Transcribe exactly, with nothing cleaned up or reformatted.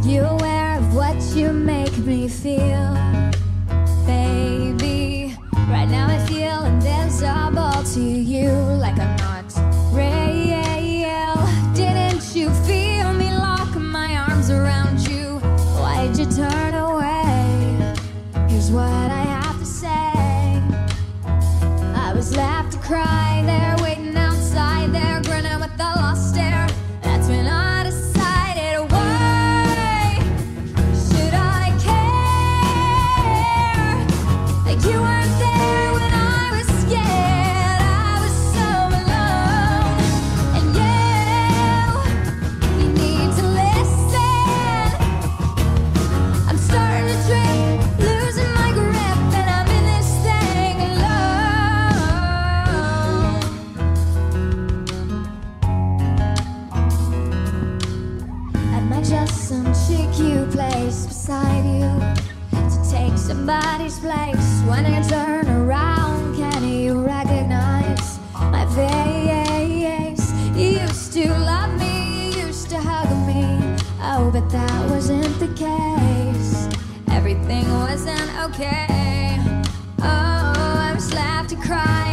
you aware of what you make me feel, baby? Right now I feel invisible to you, like I'm not real. Didn't you feel me lock my arms around you? Why'd you turn away? Here's what I have to say. I was left to cry there, waiting outside there, grinning with the lost stare. That's when I decided, why should I care? Like you weren't there when I was scared. I was so alone. And you, you need to listen. I'm starting to drift, losing my grip, and I'm in this thing alone. Am I just some chick you place beside you to take somebody's place? When I turn around, can you recognize my face? You used to love me, you used to hug me. Oh, but that wasn't the case. Everything wasn't okay. Oh, I was left to cry.